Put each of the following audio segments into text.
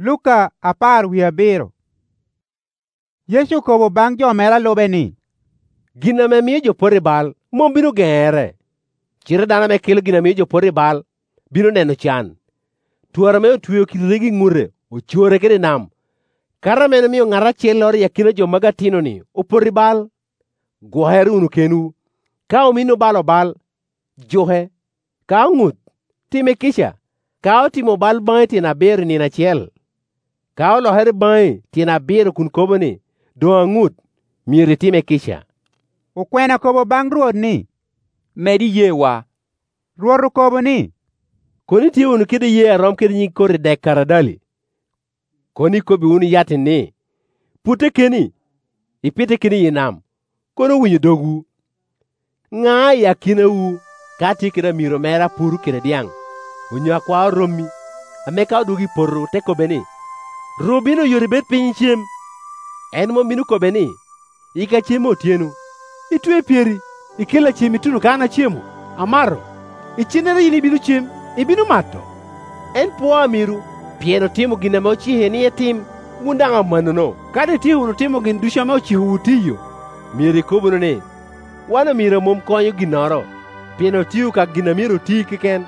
Luka 10:7. Yesu kobo bang' jomera lobe ni, gina me miyo jopore bal mom bino gere. Chiro dana me kelo gina miyo jopore bal bino neno chan. Tuara me otweyo kirre gi ng'ure ochore kede nam. Kara mene miyo ng'ara chiel lor yakina jomaga tino ni opori bal. Goheru unu kenu. Ka omino balo bal, johe. Ka ng'ut, time kisha. Ka otimo bal bang'e tien abiro nina chiel. Ka olohere bang'e tien abiro kun kobo ni, do ang'ut, mieri time kisha. Ukwena kobo bang' Ruoth ni, medi yewa. Ruoth kobo ni, koni tiyo unu kede yie arom kede nying kore dek karadali. Koni kobi unu yati ni, pute keni, ipite keni yinam, kono winyo dogu. Ng'a yakina u, kati keda miro mera puru kede diang. Unyakwa romi, ameka odugi porro te kobe ni, Robino yore bet piny chiem. En momino kobe ni, ika chiemo otieno. Itwe pieri, ikela chiemo itunu kana chiemo. Amaro, ichinere yini binu chiem, ibinu mato. En puwa miru, pieno timo gina ma ochihe ni etim, undanga manono. Kade tiyo unu timo gin dusha ma ochihu utiyo. Mieri kobono ni, wana mira mom konyo ginoro. Pieno tiyo ka gina miro ti kiken.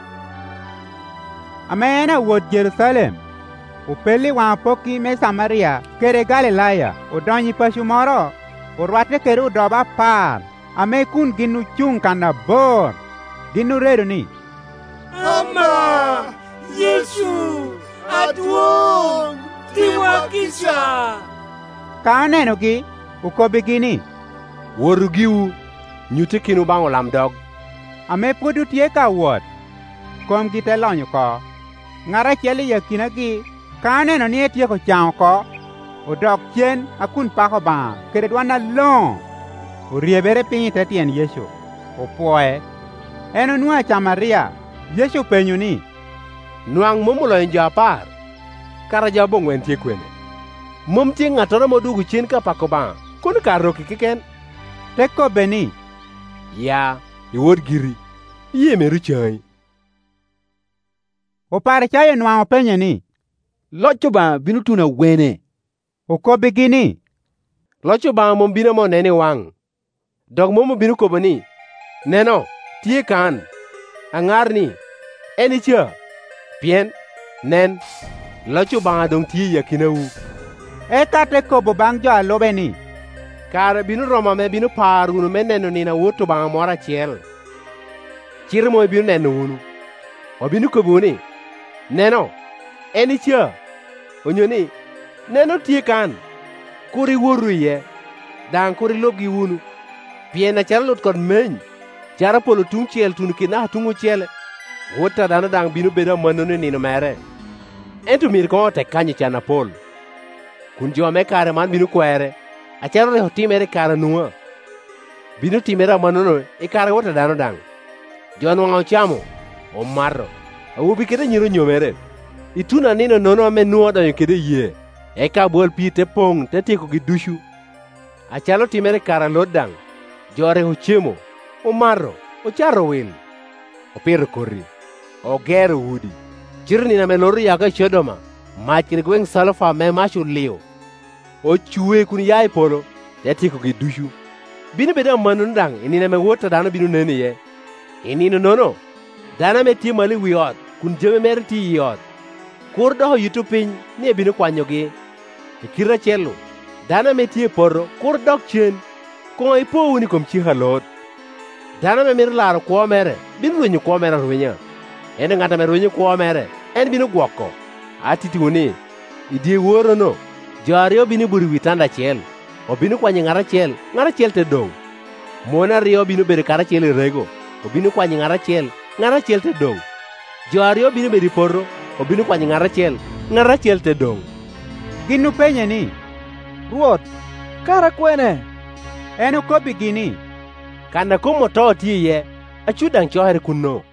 amena wuod Jerusalem. Upeli wang poki me Samaria kere Galilaya. Udonyi pasu moro, urwate kere udoba par. Ame kun ginu chung kana bor. Ginu redo ni, Ama, Yesu, aduong, tiwakisha. Ka neno gi, ukobi gini. Woru giu, nyute kinu bang' olam dog. Ame pudu tie ka wuot. Kom gi te lonyo ko. Ng'ara chieli yakina gi, ka neno ni etieko chao ko. Udok chien akun pako bang' kere dwana long. Uriebere pinyi te tien Yesu. Upoe. Eno nua Samaria. Yesu penyo ni, Nwang' momulo injo apar. Kara jabo ng'wen tie kwene. Mom tie ng'atoro modugu chien ka pako bang'. Kono kar roki kiken. te kobe ni, Ya, iwod giri. Iye meru chai. upar chayo nwang'o penye ni, Locho ba binu tuna wene. ukobi gini, Locho bang' mom bino mo neni wang'. Dog momo bino kobo ni, neno, tie kan. Ang'ar ni, eni cha. Pien, nen. Locho bang' dong tie yakina u. eka te kobo bang' jo alobe ni, Kare bino roma me bino par unu me neno nina wuto bang' mora chiel. Chir mo bino neno unu. Obino kobo ni, neno, eni cha. Onyo ni, neno tie kan. Kuri woru iye. Dang kuri logi unu. Pien achara lot kod meny. Chara polo tung chiel tunu kina tungu chiele. Wuta dano dang bino beda manone nino mere. Ento mir ko te kanyi chana pol. Kun jo me kare man bino kwere. Achara reho timere kare nuwa. Bino timera manono e kare wuta dano dang. Jo nwang'o chamo. Omaro. Awubi kede nyiro nyomere. Ituna nino nono ame nuwa danyo kede yie. Eka bol pi te pong te tiko gi dushu. Achalo timere kare lot dang. Jo reho chiemo. Omaro. Ocharo wil. Opiro kori. Ogero udi. Chirni na melori yaga Sodoma. Machir gweng Salofa me mashu liyo. Ochue kun yai polo. Te tiko gi dushu. Bino beda manun dang. Inina me wota dana bino nene ye. Inino nono. Dana me tie mali wiot. Kun jeme mere ti yiot. Kur doho yutu piny. Ni bino kwanyo gi. Ikira chelo. Dana me tie porro. Kur dok chen. Kung ipo uni kom chi halot. Dana me mir laro kwa mere. Bino runyo kwa mere runya. Ene ngata me runyo kwa mere. En bino gwoko. Atiti uni. Idie woro no. Jario bino buri witanda chel. O bino kwanyi ngara chel. Ngara chel te dong. Mona rio bino bere kara chel rego. O bino kwanyi ngara chel. Ngara chel te dong. Jario bino beri porro. O bino kwanyi ngara chel. Ngara chel te dong. ginu penye ni, Ruoth, kara kwene. en ukobi gini, Kanda kumo to tiye. Achudang chohere kuno.